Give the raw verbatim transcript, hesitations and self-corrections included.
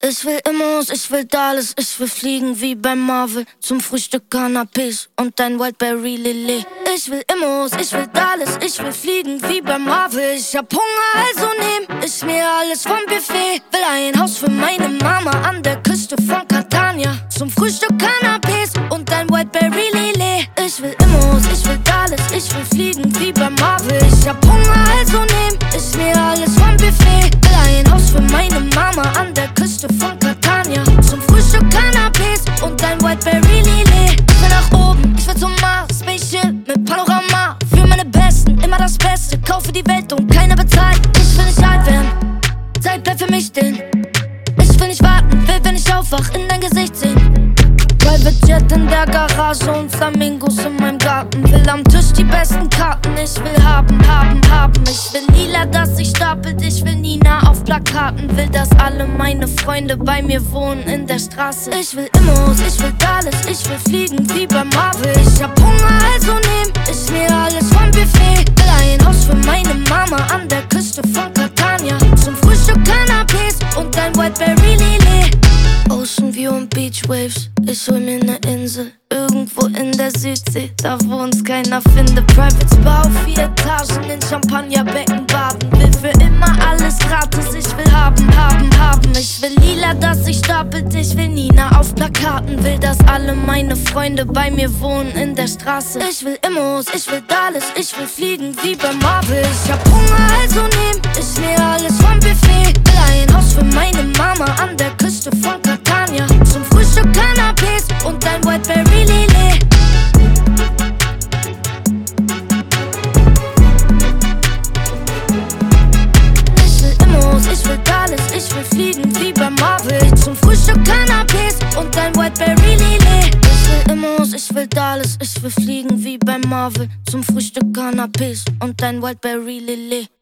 Ich will Immos, ich will Dallas, ich will fliegen wie bei Marvel. Zum Frühstück Canapés und dein Wildberry Lillet. Ich will Immos, ich will Dallas, ich will fliegen wie bei Marvel. Ich hab Hunger, also nehm ich mir alles vom Buffet. Will ein Haus für meine Mama an der Küste von Catania. Zum Frühstück Canapés und dein Wildberry Lillet. Ich will Immos, ich will Dallas, ich will fliegen wie bei Marvel. Ich hab Hunger, also nehm ich mir alles vom Buffet. Will ein Haus für meine Mama an der Küste von Catania. Zum Frühstück Canapés und dein Wildberry Lillet. Ich will nach oben, ich will zum Mars, Spaceship mit Panorama. Für meine Besten, immer das Beste. Kaufe die Welt und keiner bezahlt. Ich will nicht alt werden, Zeit bleibt für mich stehen. Ich will nicht warten, will, wenn ich aufwach, in dein Gesicht sehen. Private Jet in der Garage und Flamingos in meinem Garten. Will am Tisch die besten Karten. Ich will haben, haben, haben. Ich will lila, dass sich stapelt. Ich will Nina auf Plakaten. Will, dass alle meine Freunde bei mir wohnen in der Straße. Ich will Immos, ich will Dallas, ich will fliegen wie bei Marvel. Ich hab Hunger, also nehm ich mir alles vom Buffet. Will ein Haus für meine Mama an der Küste von Catania. Zum Frühstück Canapés und dein Wildberry Lillet. Ocean View und Beach Waves, ich hol mir ne Insel irgendwo in der Südsee, da wo uns keiner findet. Private Spa auf vier Etagen in Champagnerbecken baden. Will für immer alles gratis, ich will haben, haben, haben. Ich will lila, dass sich stapelt, ich will Nina auf Plakaten. Will, dass alle meine Freunde bei mir wohnen in der Straße. Ich will Immos, ich will Dallas, ich will fliegen wie bei Marvel. Ich hab Hunger, also nehm ich mir alles vom Buffet. Will ein Haus für meine Mama an der Küste von Catania. Zum Frühstück Canapés und dein Wildberry Lillet. Ich will Immos, ich will Dallas, ich will fliegen wie bei Marvel. Zum Frühstück Canapés und dein Wildberry Lillet. Ich will Immos, ich will Dallas, ich will fliegen wie bei Marvel. Zum Frühstück Canapés und dein Wildberry Lillet.